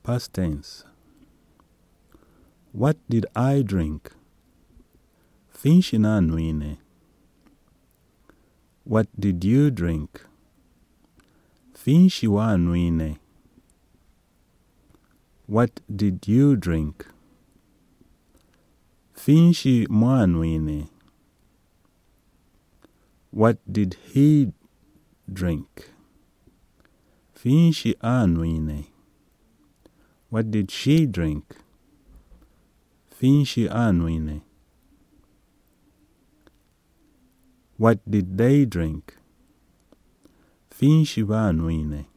Past tense. What did I drink? Finshi nanwine. What did you drink? Finshi wanwine. What did you drink? Finshi mwanwine. What did he drink? Finshi anwine. What did she drink? Finshi anwine. What did they drink? Finshi vanwine.